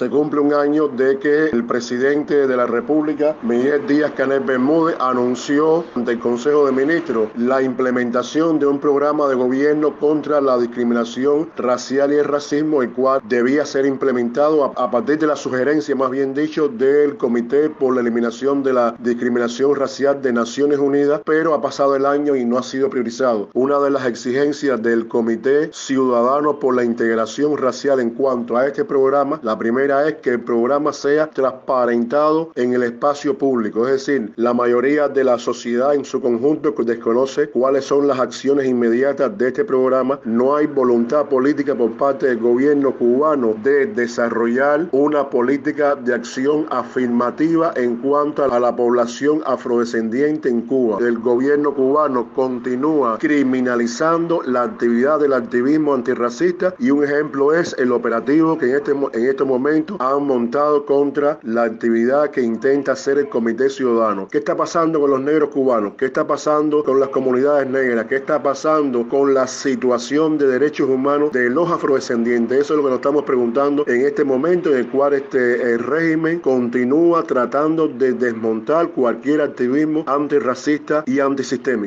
se cumple un año de que el presidente de la República, Miguel Díaz-Canel Bermúdez, anunció ante el Consejo de Ministros la implementación de un programa de gobierno contra la discriminación racial y el racismo, el cual debía ser implementado a partir de la sugerencia, más bien dicho, del Comité por la Eliminación de la Discriminación Racial de Naciones Unidas, pero ha pasado el año y no ha sido priorizado. Una de las exigencias del Comité Ciudadano por la Integración Racial en cuanto a este programa, la primera es que el programa sea transparentado en el espacio público, es decir, la mayoría de la sociedad en su conjunto desconoce cuáles son las acciones inmediatas de este programa. No hay voluntad política por parte del gobierno cubano de desarrollar una política de acción afirmativa en cuanto a la población afrodescendiente en Cuba. El gobierno cubano continúa criminalizando la actividad del activismo antirracista y un ejemplo es el operativo que en este momento han montado contra la actividad que intenta hacer el Comité Ciudadano. ¿Qué está pasando con los negros cubanos? ¿Qué está pasando con las comunidades negras? ¿Qué está pasando con la situación de derechos humanos de los afrodescendientes? Eso es lo que nos estamos preguntando en este momento en el cual el régimen continúa tratando de desmontar cualquier activismo antirracista y antisistémico.